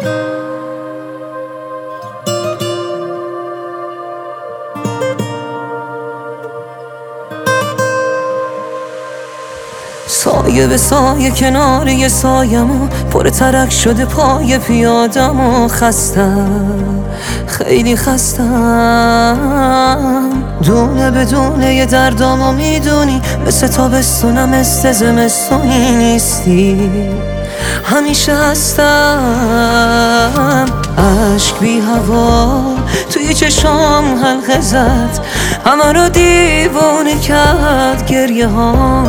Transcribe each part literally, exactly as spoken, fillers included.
سایه به سایه کنار یه سایمو پر ترک شده پای پیادم و خستم، خیلی خستم. دونه به دونه یه دردامو میدونی، مثل تابستونم مثل زمستونی نیستی، همیشه هستم. عشق بی هوا توی چشام حلقه زد، همه رو دیوونه کرد گریه ها.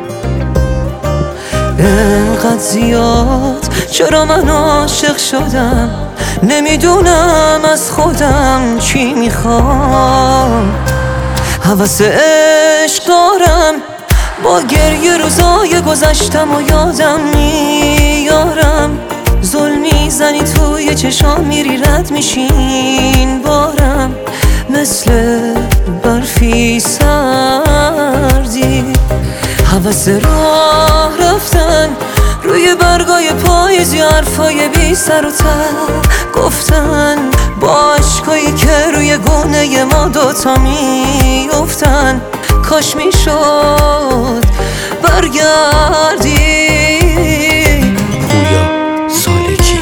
انقدر زیاد چرا من عاشق شدم، نمیدونم از خودم چی میخوام. هوس عشق دارم، با گریه روزای گذشتم و یادم میارم. ظلم میزنی توی چشام، میری رد میشین بارم، مثل برفی سردی. هوس راه رفتن روی برگای پاییزی، حرفای بی سر و ته گفتن، با عشقایی که روی گونه ما دوتا میافتن. کاش میشد برگردی. پویا سالکی.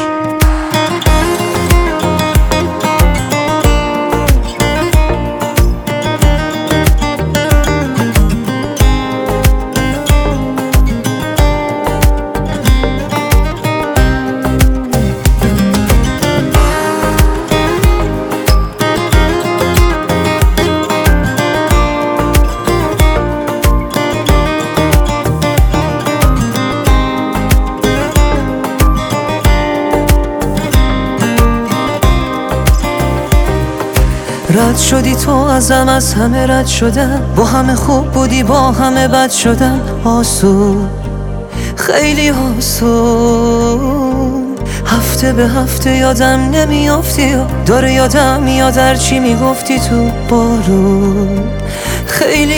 رد شدی تو ازم، از همه رد شدم، با همه خوب بودی با همه بد شدم. آسون، خیلی آسون. هفته به هفته یادم نمیافتی، داره یادم میاد هرچی میگفتی تو بارون. خیلی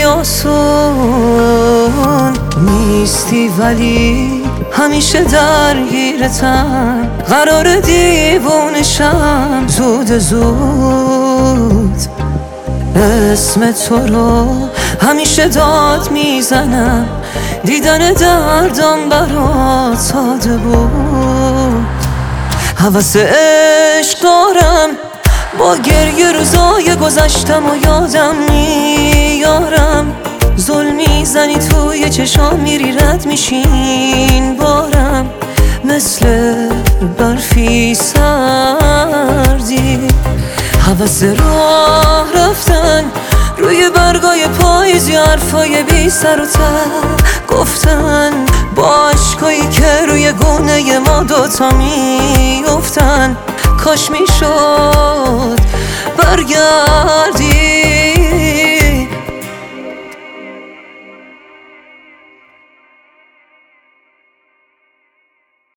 آسون نیستی ولی همیشه درگیرتم، قرار دیوونشم زود زود. اسم تو رو همیشه داد میزنم، دیدن دردم برات ساده بود. هوس عشق دارم، با گریه روزای گذشتم و یادم میارم. ظلم میزنی توی چشام، میری رد میشین بارم، مثل برفی سردی. هوس راه رفتن روی برگای پاییزی، حرفای بی سر و ته گفتن، با عشقایی که روی گونه ما دوتا میافتن. کاش میشد برگردی.